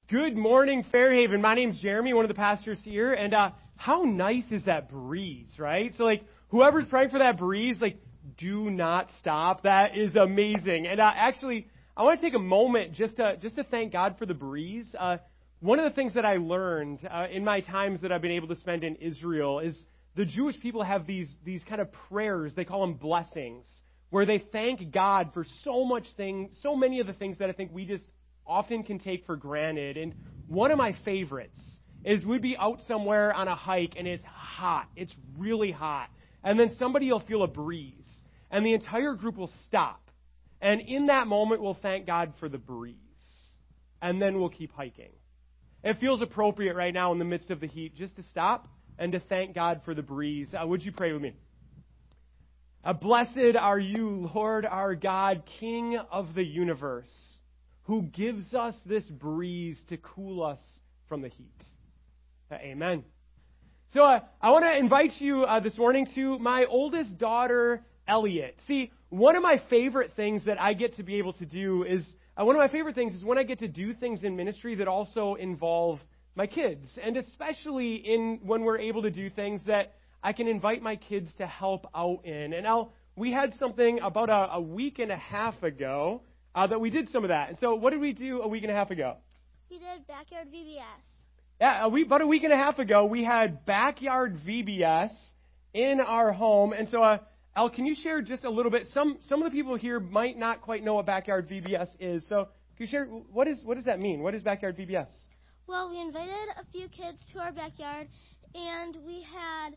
Good morning, Fairhaven. My name's Jeremy, one of the pastors here, and how nice is that breeze, right? So, whoever's praying for that breeze, do not stop. That is amazing. And actually, I want to take a moment just to thank God for the breeze. One of the things that I learned in my times that I've been able to spend in Israel is the Jewish people have these kind of prayers. They call them blessings, where they thank God for so many of the things that I think we just often can take for granted. And one of my favorites is we'd be out somewhere on a hike and it's hot. It's really hot. And then somebody will feel a breeze and the entire group will stop. And in that moment, we'll thank God for the breeze. And then we'll keep hiking. It feels appropriate right now in the midst of the heat just to stop and to thank God for the breeze. Would you pray with me? Blessed are you, Lord our God, King of the universe, who gives us this breeze to cool us from the heat. Amen. So I want to invite you this morning to my oldest daughter, Elliot. See, one of my favorite things that I get to be able to do is, when I get to do things in ministry that also involve my kids. And especially when we're able to do things that I can invite my kids to help out in. And we had something about a week and a half ago that we did some of that. And so what did we do a week and a half ago? We did backyard VBS. Yeah, about a week and a half ago, we had backyard VBS in our home. And so, Al, can you share just a little bit? Some of the people here might not quite know what backyard VBS is. So can you share, what does that mean? What is backyard VBS? Well, we invited a few kids to our backyard, and we had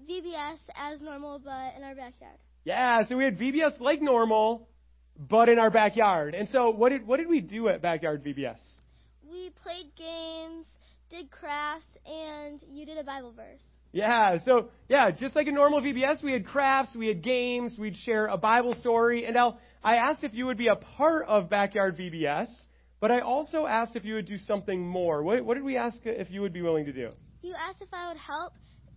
VBS as normal, but in our backyard. Yeah, so we had VBS like normal, but in our backyard. And so what did we do at backyard VBS? We played games, did crafts, and you did a Bible verse. Yeah, so just like a normal VBS, we had crafts, we had games, we'd share a Bible story. And I asked if you would be a part of backyard VBS, but I also asked if you would do something more. What did we ask if you would be willing to do? You asked if I would help,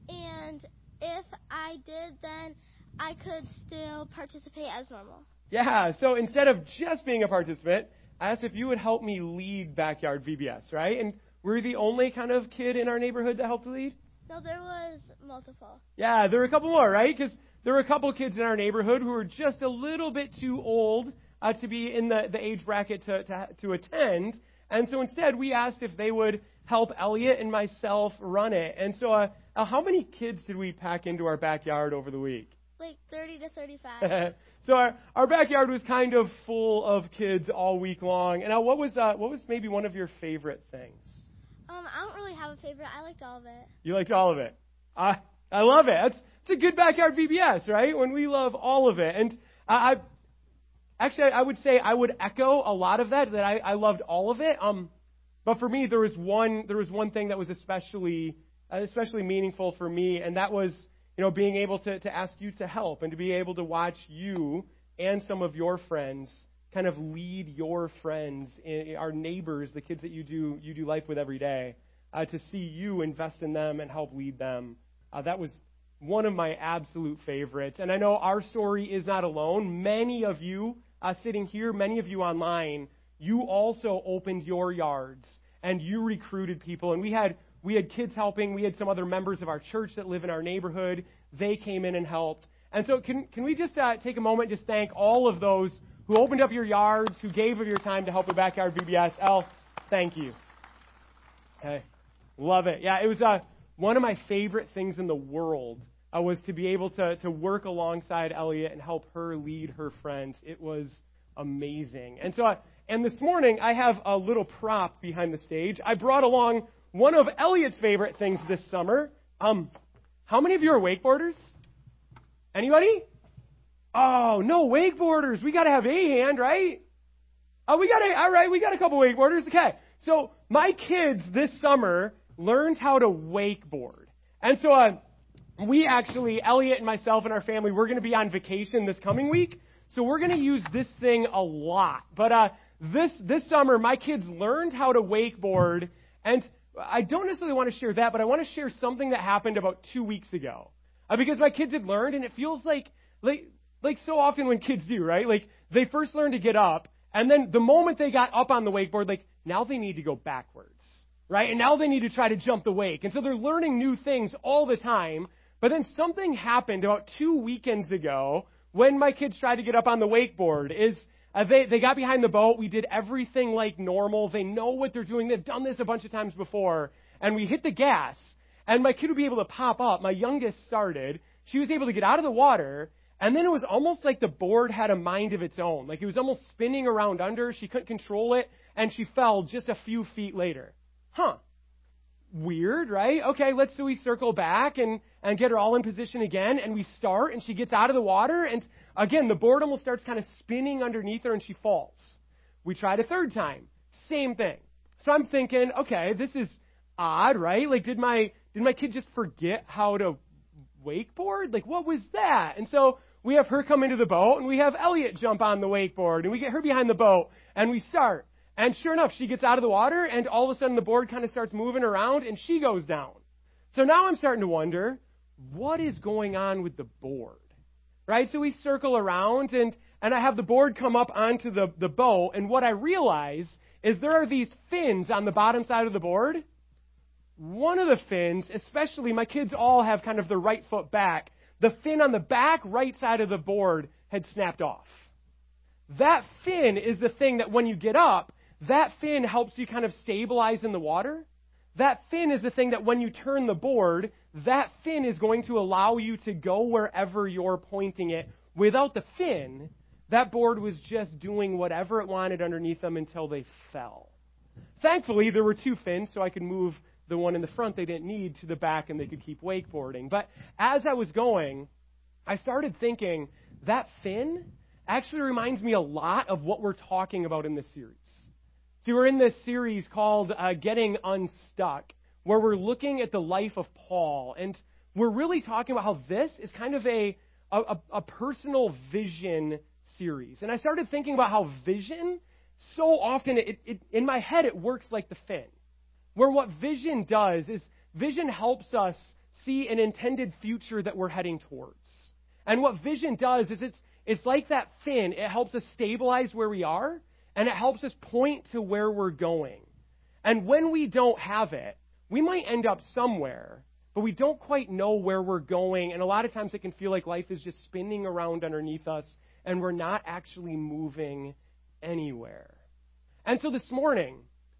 and if I did, then I could still participate as normal. Yeah, so instead of just being a participant, I asked if you would help me lead backyard VBS, right? And were you the only kind of kid in our neighborhood that helped lead? No, there was multiple. Yeah, there were a couple more, right? Because there were a couple kids in our neighborhood who were just a little bit too old to be in the age bracket to attend. And so instead, we asked if they would help Elliot and myself run it. And so how many kids did we pack into our backyard over the week? Like 30 to 35. So our backyard was kind of full of kids all week long. And what was maybe one of your favorite things? I don't really have a favorite. I liked all of it. You liked all of it. I love it. It's a good backyard VBS, right? When we love all of it. And I would say I would echo a lot of that I loved all of it. But for me, there was one thing that was especially meaningful for me, and that was, being able to ask you to help and to be able to watch you and some of your friends kind of lead your friends, our neighbors, the kids that you do life with every day, to see you invest in them and help lead them. That was one of my absolute favorites. And I know our story is not alone. Many of you sitting here, many of you online, you also opened your yards and you recruited people. And we had kids helping. We had some other members of our church that live in our neighborhood. They came in and helped. And so can we just take a moment, just thank all of those who opened up your yards, who gave of your time to help with Backyard VBS. El, thank you. Okay. Love it. Yeah, it was one of my favorite things in the world was to be able to work alongside Elliot and help her lead her friends. It was amazing. And so, and this morning, I have a little prop behind the stage. I brought along one of Elliot's favorite things this summer. How many of you are wakeboarders? Anybody? Oh, no wakeboarders. We got to have a hand, right? All right, we got a couple wakeboarders. Okay. So my kids this summer learned how to wakeboard. And so Elliot and myself and our family, we're going to be on vacation this coming week. So we're going to use this thing a lot. But this summer, my kids learned how to wakeboard. And I don't necessarily want to share that, but I want to share something that happened about 2 weeks ago. Because my kids had learned, and it feels like so often when kids do, right? Like, they first learn to get up, and then the moment they got up on the wakeboard, now they need to go backwards, right? And now they need to try to jump the wake. And so they're learning new things all the time. But then something happened about 2 weekends ago when my kids tried to get up on the wakeboard. They got behind the boat. We did everything like normal. They know what they're doing. They've done this a bunch of times before. And we hit the gas. And my kid would be able to pop up. My youngest started. She was able to get out of the water. And then it was almost like the board had a mind of its own. Like it was almost spinning around under. She couldn't control it. And she fell just a few feet later. Weird, right? Okay, so we circle back and get her all in position again, and we start, and she gets out of the water, and again, the board almost starts kind of spinning underneath her, and she falls. We tried a third time. Same thing. So I'm thinking, okay, this is odd, right? Like, did my kid just forget how to wakeboard? Like, what was that? And so we have her come into the boat, and we have Elliot jump on the wakeboard, and we get her behind the boat, and we start. And sure enough, she gets out of the water, and all of a sudden the board kind of starts moving around, and she goes down. So now I'm starting to wonder, what is going on with the board? Right? So we circle around, and I have the board come up onto the boat, and what I realize is there are these fins on the bottom side of the board. One of the fins, especially my kids all have kind of their right foot back, the fin on the back right side of the board had snapped off. That fin is the thing that when you get up, that fin helps you kind of stabilize in the water. That fin is the thing that when you turn the board, that fin is going to allow you to go wherever you're pointing it. Without the fin, that board was just doing whatever it wanted underneath them until they fell. Thankfully, there were 2 fins, so I could move the one in the front they didn't need to the back and they could keep wakeboarding. But as I was going, I started thinking, that fin actually reminds me a lot of what we're talking about in this series. See, we're in this series called Getting Unstuck, where we're looking at the life of Paul, and we're really talking about how this is kind of a personal vision series. And I started thinking about how vision, so often, in my head, it works like the fin, where what vision does is vision helps us see an intended future that we're heading towards. And what vision does is it's like that fin. It helps us stabilize where we are, and it helps us point to where we're going. And when we don't have it, we might end up somewhere, but we don't quite know where we're going. And a lot of times it can feel like life is just spinning around underneath us, and we're not actually moving anywhere. And so this morning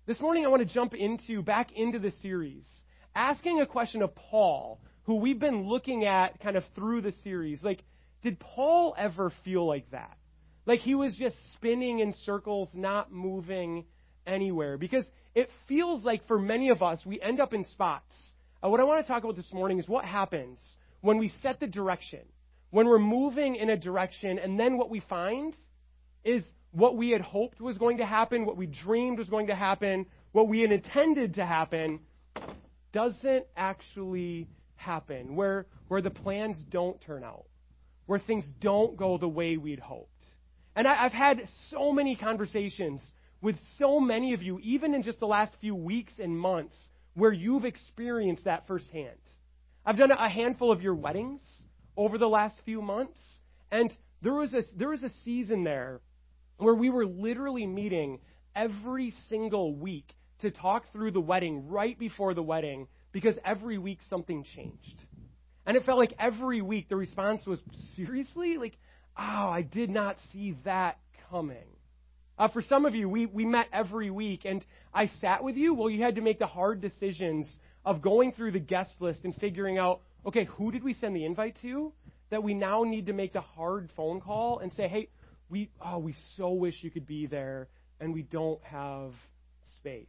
I want to jump back into the series, asking a question of Paul, who we've been looking at kind of through the series. Like, did Paul ever feel like that? Like he was just spinning in circles, not moving anywhere. Because it feels like for many of us, we end up in spots. What I want to talk about this morning is what happens when we set the direction, when we're moving in a direction, and then what we find is what we had hoped was going to happen, what we dreamed was going to happen, what we had intended to happen, doesn't actually happen, where the plans don't turn out, where things don't go the way we'd hoped. And I've had so many conversations with so many of you, even in just the last few weeks and months, where you've experienced that firsthand. I've done a handful of your weddings over the last few months, and there was a season there where we were literally meeting every single week to talk through the wedding right before the wedding, because every week something changed. And it felt like every week the response was, seriously? Like, I did not see that coming. For some of you, we met every week, and I sat with you. Well, you had to make the hard decisions of going through the guest list and figuring out, okay, who did we send the invite to that we now need to make the hard phone call and say, hey, we so wish you could be there, and we don't have space.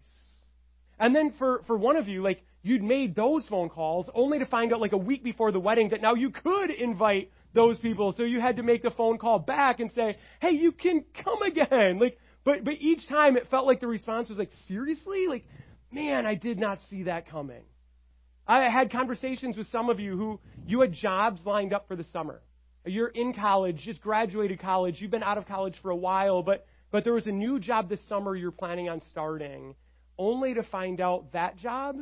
And then for one of you, like, you'd made those phone calls only to find out like a week before the wedding that now you could invite those people. So you had to make the phone call back and say, hey, you can come again. Like, but each time it felt like the response was like, seriously? Like, man, I did not see that coming. I had conversations with some of you who you had jobs lined up for the summer. You're in college, just graduated college. You've been out of college for a while, but there was a new job this summer you're planning on starting, only to find out that job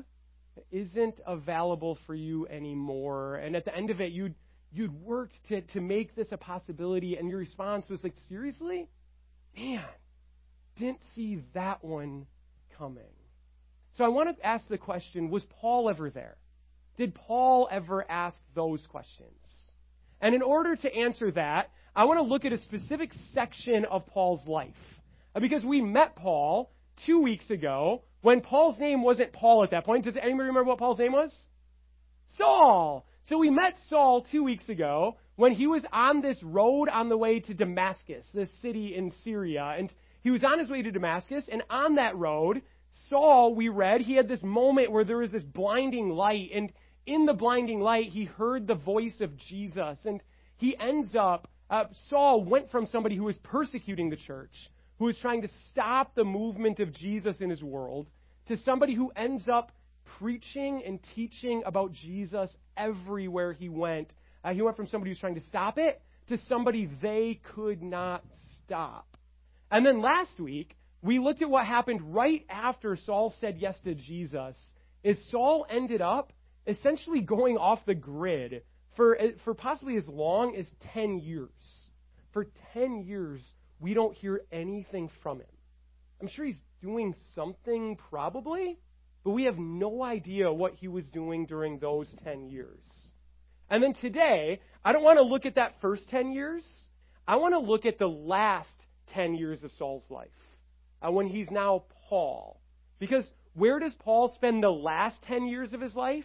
isn't available for you anymore. And at the end of it, you'd worked to make this a possibility, and your response was like, seriously? Man, didn't see that one coming. So I want to ask the question, was Paul ever there? Did Paul ever ask those questions? And in order to answer that, I want to look at a specific section of Paul's life. Because we met Paul 2 weeks ago when Paul's name wasn't Paul at that point. Does anybody remember what Paul's name was? Saul. So we met Saul 2 weeks ago when he was on this road on the way to Damascus, this city in Syria. And he was on his way to Damascus, and on that road, Saul, we read, he had this moment where there was this blinding light, and in the blinding light, he heard the voice of Jesus. And he ends up, Saul went from somebody who was persecuting the church, who was trying to stop the movement of Jesus in his world, to somebody who ends up preaching and teaching about Jesus everywhere he went. He went from somebody who's trying to stop it to somebody they could not stop. And then last week, we looked at what happened right after Saul said yes to Jesus. Is Saul ended up essentially going off the grid for possibly as long as 10 years. For 10 years, we don't hear anything from him. I'm sure he's doing something probably, but we have no idea what he was doing during those 10 years. And then today, I don't want to look at that first 10 years. I want to look at the last 10 years of Saul's life, when he's now Paul. Because where does Paul spend the last 10 years of his life?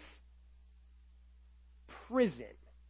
Prison.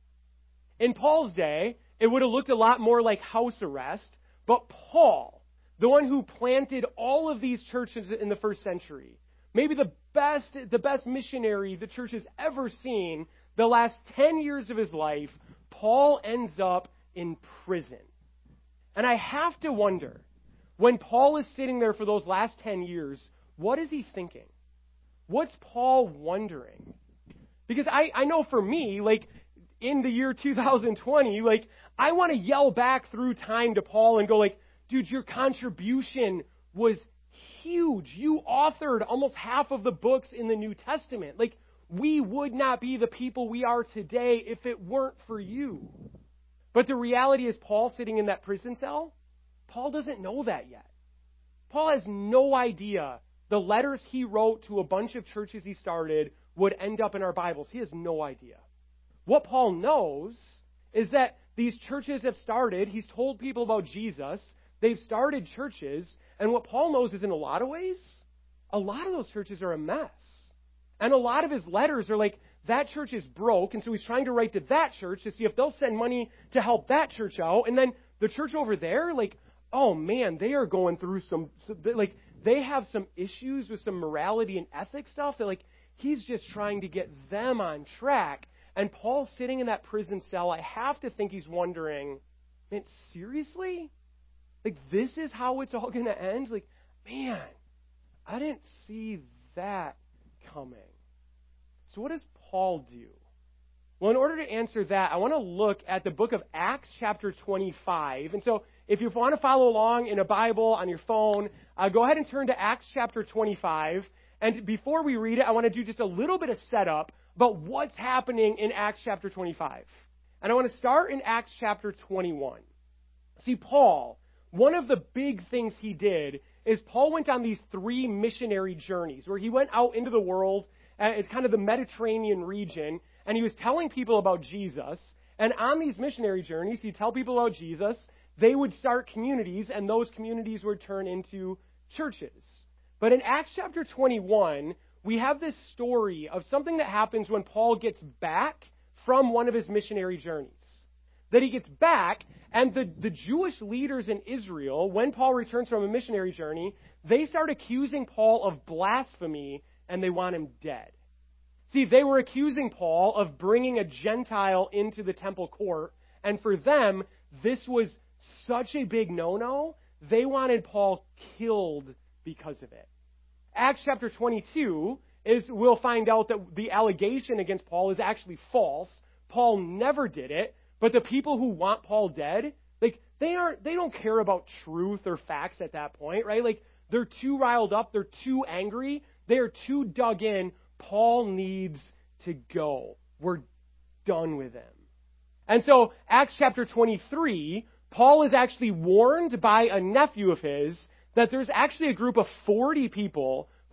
In Paul's day, it would have looked a lot more like house arrest, but Paul, the one who planted all of these churches in the first century, maybe the best missionary the church has ever seen, the last 10 years of his life, Paul ends up in prison. And I have to wonder, when Paul is sitting there for those last 10 years, what is he thinking? What's Paul wondering? Because I know for me, like, in the year 2020, like, I want to yell back through time to Paul and go like, dude, your contribution was huge. You authored almost half of the books in the New Testament. Like, we would not be the people we are today if it weren't for you. But the reality is, Paul sitting in that prison cell, Paul doesn't know that yet. Paul has no idea the letters he wrote to a bunch of churches he started would end up in our Bibles. He has no idea. What Paul knows is that these churches have started. He's told people about Jesus. They've started churches. And what Paul knows is, in a lot of ways, a lot of those churches are a mess. And a lot of his letters are like, that church is broke, and so he's trying to write to that church to see if they'll send money to help that church out. And then the church over there, like, oh man, they are going through like, they have some issues with some morality and ethics stuff that, like, he's just trying to get them on track. And Paul's sitting in that prison cell. I have to think he's wondering, man, seriously? Like, this is how it's all going to end? Like, man, I didn't see that coming. So what does Paul do? Well, in order to answer that, I want to look at the book of Acts chapter 25. And so if you want to follow along in a Bible, on your phone, go ahead and turn to Acts chapter 25. And before we read it, I want to do just a little bit of setup about what's happening in Acts chapter 25. And I want to start in Acts chapter 21. See, Paul, one of the big things he did is Paul went on these 3 missionary journeys where he went out into the world. It's kind of the Mediterranean region, and he was telling people about Jesus. And on these missionary journeys, he'd tell people about Jesus. They would start communities, and those communities would turn into churches. But in Acts chapter 21, we have this story of something that happens when Paul gets back from one of his missionary journeys. That he gets back, and the Jewish leaders in Israel, when Paul returns from a missionary journey, they start accusing Paul of blasphemy, and they want him dead. See, they were accusing Paul of bringing a Gentile into the temple court, and for them, this was such a big no-no, they wanted Paul killed because of it. Acts chapter 22 we'll find out that the allegation against Paul is actually false. Paul never did it, but the people who want Paul dead, like, they don't care about truth or facts at that point, right? Like, they're too riled up, they're too angry, they're too dug in. Paul needs to go. We're done with him. And so, Acts chapter 23, Paul is actually warned by a nephew of his that there's actually a group of 40 people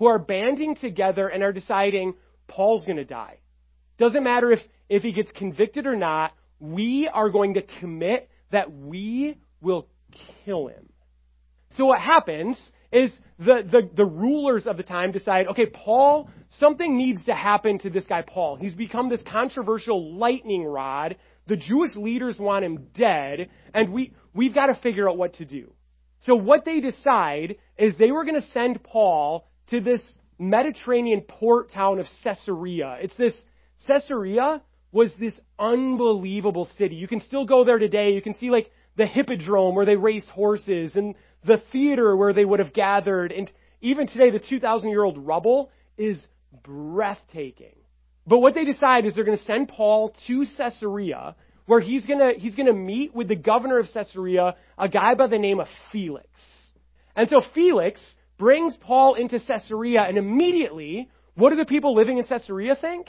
who are banding together and are deciding Paul's going to die. Doesn't matter if he gets convicted or not, we are going to commit that we will kill him. So what happens is the rulers of the time decide, okay, Paul, something needs to happen to this guy Paul. He's become this controversial lightning rod. The Jewish leaders want him dead, and we've got to figure out what to do. So what they decide is they were going to send Paul to this Mediterranean port town of Caesarea. Caesarea was this unbelievable city. You can still go there today. You can see like the hippodrome where they raced horses and the theater where they would have gathered. And even today, the 2,000-year-old rubble is breathtaking. But what they decide is they're going to send Paul to Caesarea, where he's going to meet with the governor of Caesarea, a guy by the name of Felix. And so Felix brings Paul into Caesarea, and immediately, what do the people living in Caesarea think?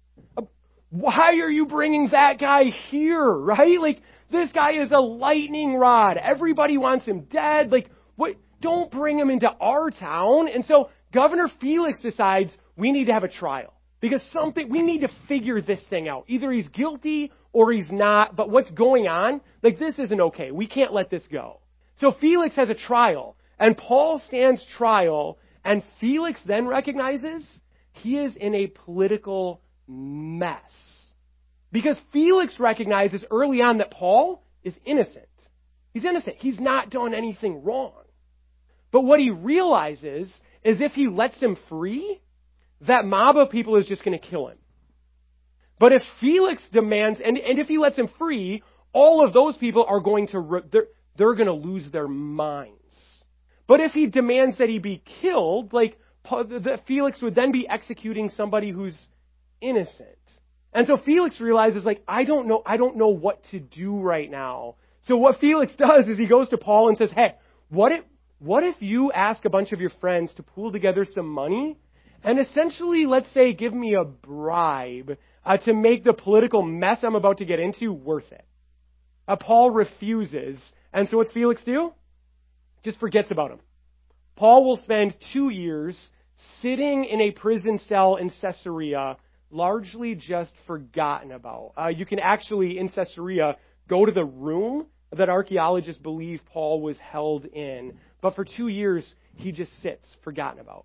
Why are you bringing that guy here, right? Like, this guy is a lightning rod. Everybody wants him dead. Like, what? Don't bring him into our town. And so Governor Felix decides we need to have a trial. Because we need to figure this thing out. Either he's guilty or he's not, but what's going on, like, this isn't okay. We can't let this go. So Felix has a trial, and Paul stands trial, and Felix then recognizes he is in a political mess. Because Felix recognizes early on that Paul is innocent. He's innocent. He's not done anything wrong. But what he realizes is if he lets him free, that mob of people is just going to kill him. But if Felix demands, and if he lets him free, all of those people are going to, they're going to lose their minds. But if he demands that he be killed, like, Felix would then be executing somebody who's innocent. And so Felix realizes, like, I don't know what to do right now. So what Felix does is he goes to Paul and says, hey, what if you ask a bunch of your friends to pool together some money and essentially, let's say, give me a bribe to make the political mess I'm about to get into worth it? Paul refuses. And so what's Felix do? Just forgets about him. Paul will spend 2 years sitting in a prison cell in Caesarea, largely just forgotten about. You can actually, in Caesarea, go to the room that archaeologists believe Paul was held in. But for 2 years, he just sits, forgotten about.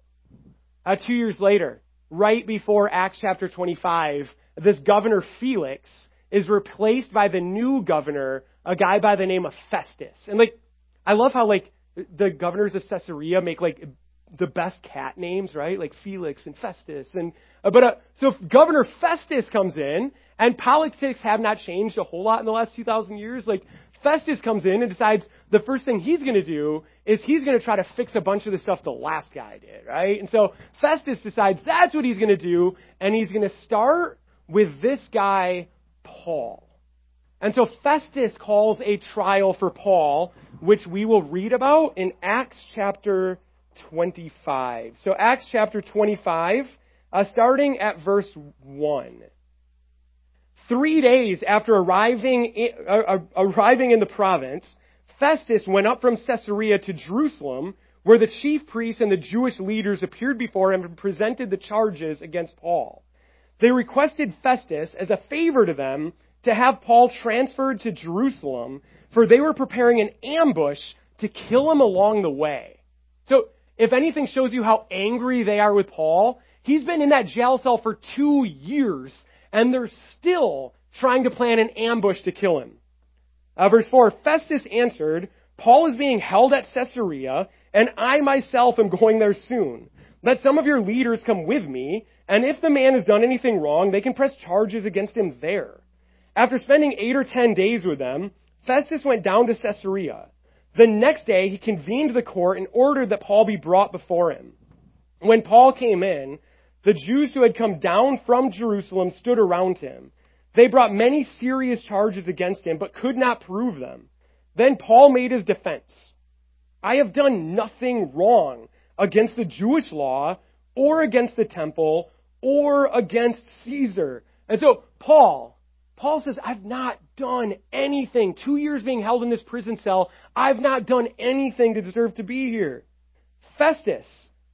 2 years later, right before Acts chapter 25, this governor Felix is replaced by the new governor, a guy by the name of Festus. And like, I love how like the governors of Caesarea make like the best cat names, right? Like Felix and Festus. And so if Governor Festus comes in, and politics have not changed a whole lot in the last 2,000 years, like Festus comes in and decides the first thing he's going to do is he's going to try to fix a bunch of the stuff the last guy did, right? And so Festus decides that's what he's going to do, and he's going to start with this guy, Paul. And so Festus calls a trial for Paul, which we will read about in Acts chapter 25. So Acts chapter 25, starting at verse 1. 3 days after arriving in the province, Festus went up from Caesarea to Jerusalem, where the chief priests and the Jewish leaders appeared before him and presented the charges against Paul. They requested Festus, as a favor to them, to have Paul transferred to Jerusalem, for they were preparing an ambush to kill him along the way. So, if anything shows you how angry they are with Paul, he's been in that jail cell for 2 years, and they're still trying to plan an ambush to kill him. Verse 4, Festus answered, Paul is being held at Caesarea, and I myself am going there soon. Let some of your leaders come with me, and if the man has done anything wrong, they can press charges against him there. After spending 8 or 10 days with them, Festus went down to Caesarea. The next day, he convened the court and ordered that Paul be brought before him. When Paul came in, the Jews who had come down from Jerusalem stood around him. They brought many serious charges against him, but could not prove them. Then Paul made his defense. I have done nothing wrong against the Jewish law, or against the temple, or against Caesar. And so Paul says, I've not done anything. 2 years being held in this prison cell, I've not done anything to deserve to be here. Festus,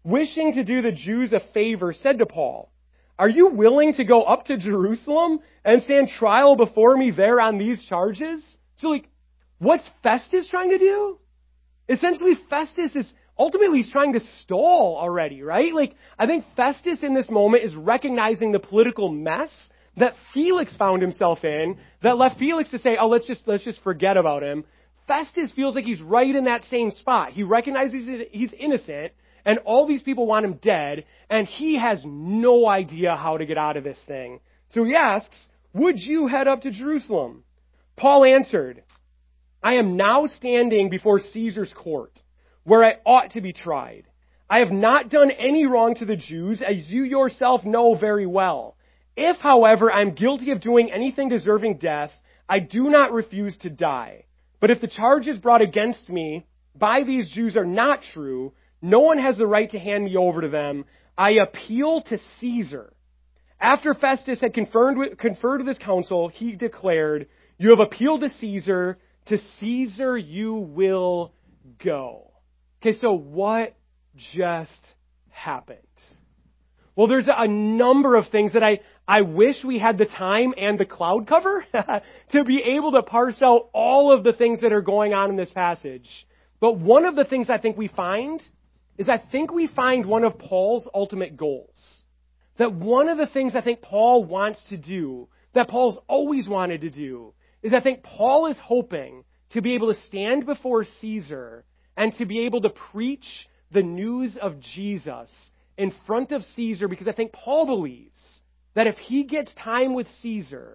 wishing to do the Jews a favor, said to Paul, "Are you willing to go up to Jerusalem and stand trial before me there on these charges?" So what's Festus trying to do? Essentially, Festus is ultimately he's trying to stall already, right? I think Festus in this moment is recognizing the political mess that Felix found himself in that left Felix to say, "Oh, let's just forget about him." Festus feels like he's right in that same spot. He recognizes that he's innocent, and all these people want him dead, and he has no idea how to get out of this thing. So he asks, "Would you head up to Jerusalem?" Paul answered, "I am now standing before Caesar's court, where I ought to be tried. I have not done any wrong to the Jews, as you yourself know very well. If, however, I am guilty of doing anything deserving death, I do not refuse to die. But if the charges brought against me by these Jews are not true, no one has the right to hand me over to them. I appeal to Caesar." After Festus had conferred with his council, he declared, "You have appealed to Caesar. To Caesar you will go." Okay, so what just happened? Well, there's a number of things that I wish we had the time and the cloud cover to be able to parse out all of the things that are going on in this passage. But one of the things I think we find is we find one of Paul's ultimate goals. That one of the things I think Paul wants to do, that Paul's always wanted to do, is I think Paul is hoping to be able to stand before Caesar and to be able to preach the news of Jesus in front of Caesar, because I think Paul believes that if he gets time with Caesar,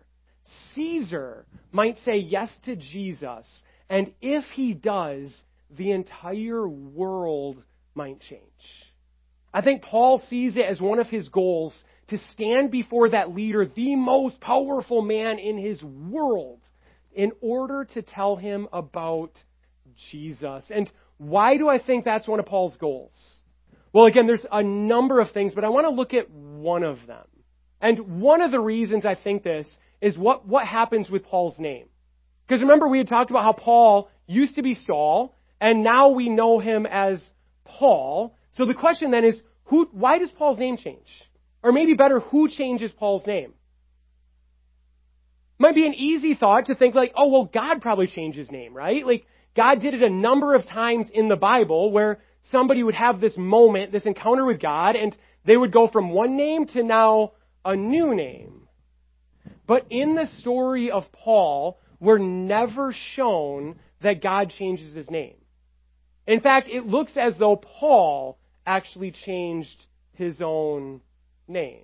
Caesar might say yes to Jesus, and if he does, the entire world might change. I think Paul sees it as one of his goals to stand before that leader, the most powerful man in his world, in order to tell him about Jesus. And why do I think that's one of Paul's goals? Well, again, there's a number of things, but I want to look at one of them. And one of the reasons I think this is what happens with Paul's name. Because remember, we had talked about how Paul used to be Saul, and now we know him as Paul. So the question then is, why does Paul's name change? Or maybe better, who changes Paul's name? Might be an easy thought to think oh, well, God probably changed his name, right? God did it a number of times in the Bible where somebody would have this moment, this encounter with God, and they would go from one name to now a new name. But in the story of Paul, we're never shown that God changes his name. In fact, it looks as though Paul actually changed his own name.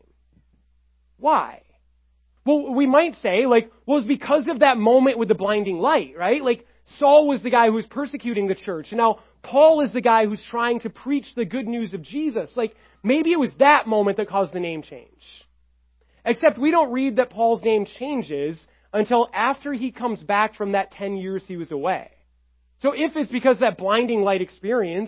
Why? Well, we might say, it's because of that moment with the blinding light, right? Saul was the guy who was persecuting the church, and now Paul is the guy who's trying to preach the good news of Jesus. Maybe it was that moment that caused the name change. Except we don't read that Paul's name changes until after he comes back from that 10 years he was away. So if it's because of that blinding light experience,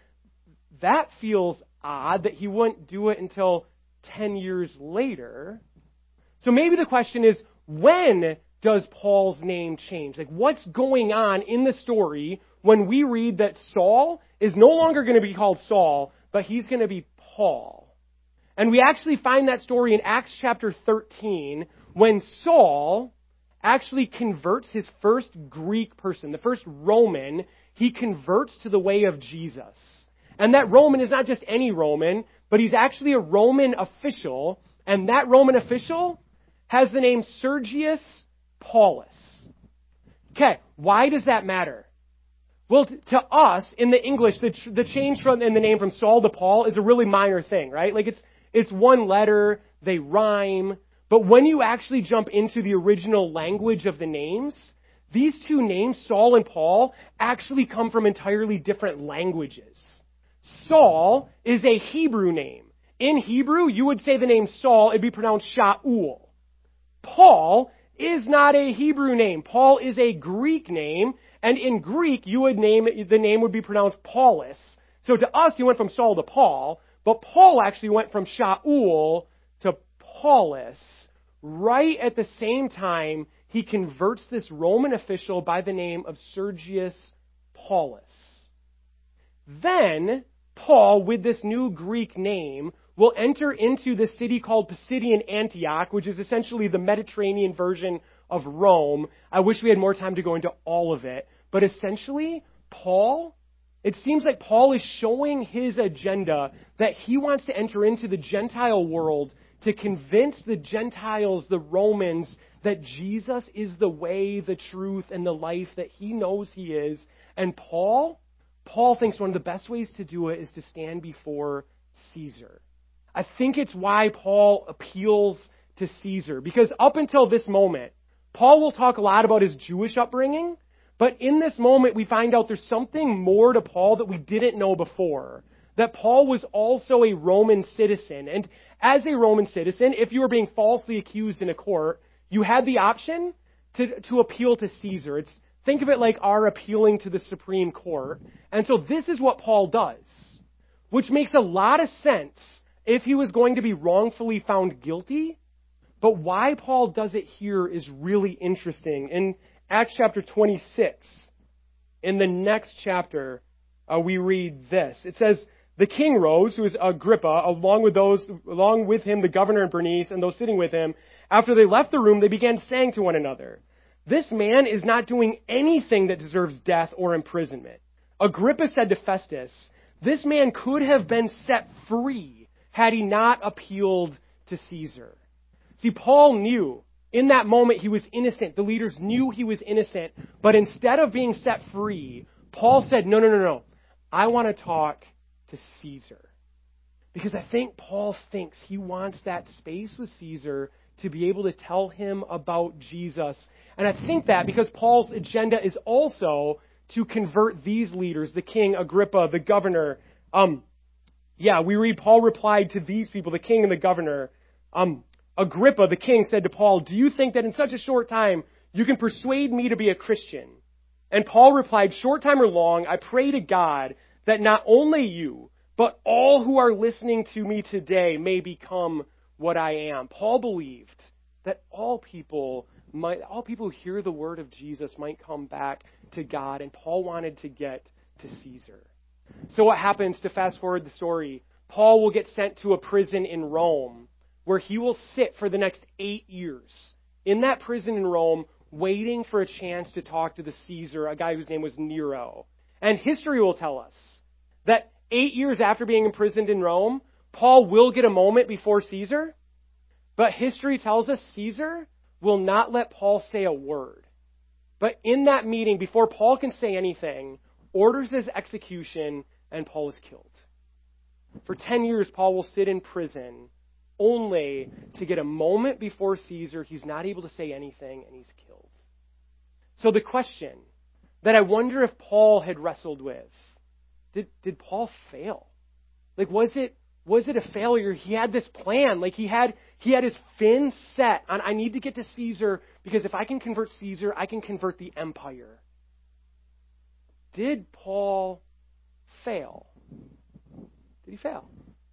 that feels odd that he wouldn't do it until 10 years later. So maybe the question is, when does Paul's name change? What's going on in the story when we read that Saul is no longer going to be called Saul, but he's going to be Paul? And we actually find that story in Acts chapter 13, when Saul actually converts his first Greek person, the first Roman, he converts to the way of Jesus. And that Roman is not just any Roman, but he's actually a Roman official, and that Roman official has the name Sergius Paulus. Okay, why does that matter? Well, to us, in the English, the change in the name from Saul to Paul is a really minor thing, right? It's one letter, they rhyme, but when you actually jump into the original language of the names, these two names, Saul and Paul, actually come from entirely different languages. Saul is a Hebrew name. In Hebrew, you would say the name Saul, it'd be pronounced Shaul. Paul is not a Hebrew name. Paul is a Greek name, and in Greek, the name would be pronounced Paulus. So to us, he went from Saul to Paul, but Paul actually went from Shaul to Paulus. Right at the same time, he converts this Roman official by the name of Sergius Paulus. Then, Paul, with this new Greek name, will enter into the city called Pisidian Antioch, which is essentially the Mediterranean version of Rome. I wish we had more time to go into all of it. But essentially, it seems like Paul is showing his agenda that he wants to enter into the Gentile world to convince the Gentiles, the Romans, that Jesus is the way, the truth, and the life that he knows he is. And Paul thinks one of the best ways to do it is to stand before Caesar. I think it's why Paul appeals to Caesar. Because up until this moment, Paul will talk a lot about his Jewish upbringing, but in this moment we find out there's something more to Paul that we didn't know before. That Paul was also a Roman citizen. And as a Roman citizen, if you were being falsely accused in a court, you had the option to appeal to Caesar. Think of it like our appealing to the Supreme Court. And so this is what Paul does, which makes a lot of sense if he was going to be wrongfully found guilty. But why Paul does it here is really interesting. In Acts chapter 26, in the next chapter, we read this. It says, "The king rose," who is Agrippa, along with him the governor and Bernice, and those sitting with him. After they left the room, they began saying to one another, "This man is not doing anything that deserves death or imprisonment." Agrippa said to Festus, "This man could have been set free had he not appealed to Caesar." See, Paul knew in that moment he was innocent. The leaders knew he was innocent. But instead of being set free, Paul said, no. I want to talk to Caesar. Because I think Paul thinks he wants that space with Caesar to be able to tell him about Jesus. And I think that because Paul's agenda is also to convert these leaders, the king, Agrippa, the governor. We read Paul replied to these people, the king and the governor. Agrippa, the king, said to Paul, "Do you think that in such a short time you can persuade me to be a Christian?" And Paul replied, "Short time or long, I pray to God that not only you, but all who are listening to me today may become what I am." Paul believed that all people who hear the word of Jesus might come back to God, and Paul wanted to get to Caesar. So what happens, to fast forward the story, Paul will get sent to a prison in Rome, where he will sit for the next 8 years in that prison in Rome, waiting for a chance to talk to the Caesar, a guy whose name was Nero. And history will tell us that 8 years after being imprisoned in Rome, Paul will get a moment before Caesar, but history tells us Caesar will not let Paul say a word. But in that meeting, before Paul can say anything, orders his execution, and Paul is killed. For 10 years, Paul will sit in prison, only to get a moment before Caesar. He's not able to say anything, and he's killed. So the question that I wonder if Paul had wrestled with, did Paul fail? Like, was it a failure? He had this plan. Like, he had his fin set on, I need to get to Caesar, because if I can convert Caesar, I can convert the empire. Did Paul fail? Did he fail?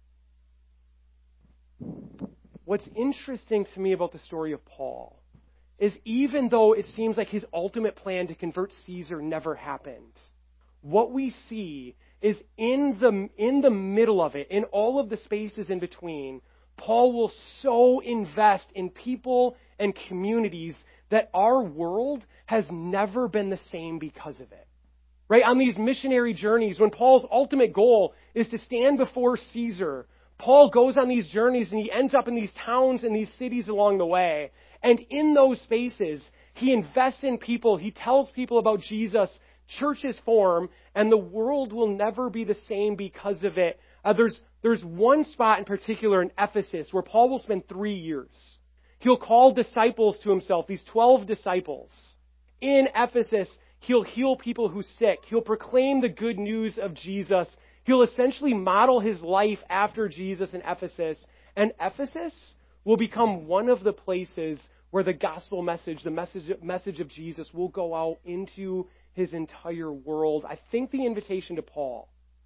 What's interesting to me about the story of Paul is even though it seems like his ultimate plan to convert Caesar never happened, what we see is in the middle of it, in all of the spaces in between, Paul will so invest in people and communities that our world has never been the same because of it. Right? On these missionary journeys, when Paul's ultimate goal is to stand before Caesar, Paul goes on these journeys and he ends up in these towns and these cities along the way. And in those spaces, he invests in people. He tells people about Jesus. Churches form, and the world will never be the same because of it. There's one spot in particular in Ephesus where Paul will spend 3 years. He'll call disciples to himself, these 12 disciples. In Ephesus, he'll heal people who's sick. He'll proclaim the good news of Jesus. He'll essentially model his life after Jesus in Ephesus. And Ephesus will become one of the places where the gospel message, the message of Jesus, will go out into his entire world. I think the invitation to Paul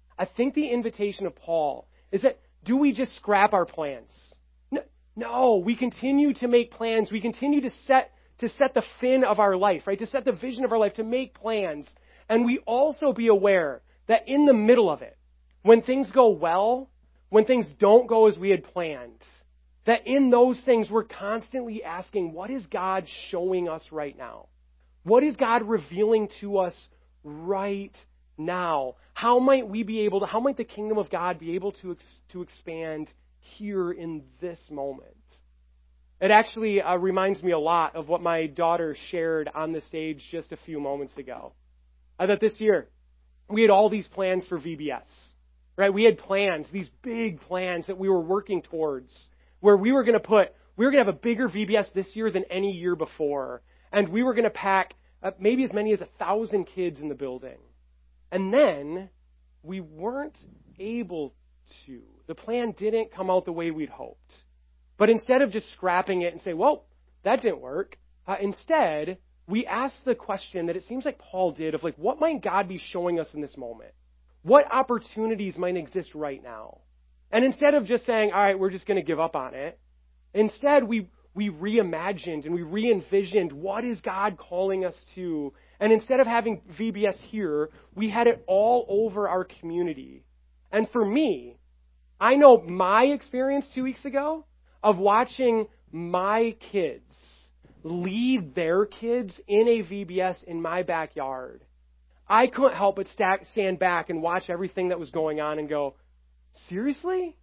is that, do we just scrap our plans? No, we continue to make plans. We continue to set the fin of our life, right? To set the vision of our life, to make plans. And we also be aware that in the middle of it, when things go well, when things don't go as we had planned, that in those things we're constantly asking, what is God showing us right now? What is God revealing to us right now? How might the kingdom of God be able to expand here in this moment? It actually reminds me a lot of what my daughter shared on the stage just a few moments ago. That this year, we had all these plans for VBS, right? We had plans, these big plans that we were working towards, where we were going to have a bigger VBS this year than any year before. And we were going to pack maybe as many as 1,000 kids in the building. And then we weren't able to. The plan didn't come out the way we'd hoped. But instead of just scrapping it and say, well, that didn't work, instead, we asked the question that it seems like Paul did of like, what might God be showing us in this moment? What opportunities might exist right now? And instead of just saying, all right, we're just going to give up on it, instead we reimagined and we re-envisioned what is God calling us to. And instead of having VBS here, we had it all over our community. And for me, I know my experience 2 weeks ago of watching my kids lead their kids in a VBS in my backyard. I couldn't help but stand back and watch everything that was going on and go, seriously?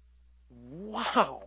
Wow.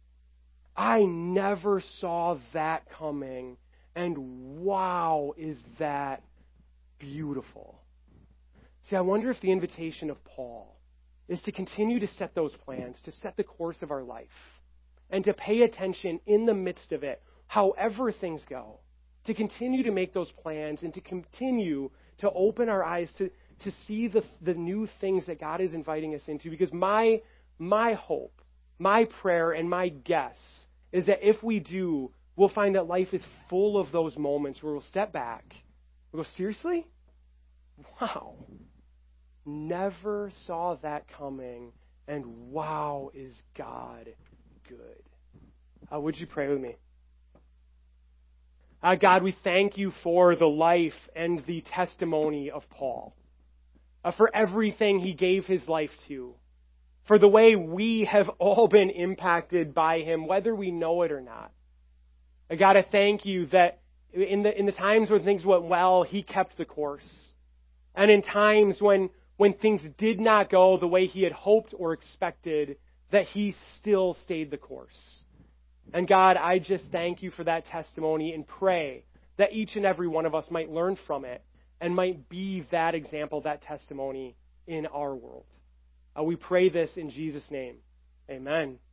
I never saw that coming, and wow, is that beautiful. See, I wonder if the invitation of Paul is to continue to set those plans, to set the course of our life, and to pay attention in the midst of it, however things go, to continue to make those plans and to continue to open our eyes to see the new things that God is inviting us into. Because my hope, my prayer, and my guess is that if we do, we'll find that life is full of those moments where we'll step back. We'll go, seriously? Wow. Never saw that coming. And wow, is God good. Would you pray with me? God, we thank you for the life and the testimony of Paul, for everything he gave his life to, for the way we have all been impacted by him, whether we know it or not. God, I thank you that in the times when things went well, he kept the course. And in times when things did not go the way he had hoped or expected, that he still stayed the course. And God, I just thank you for that testimony and pray that each and every one of us might learn from it and might be that example, that testimony in our world. We pray this in Jesus' name. Amen.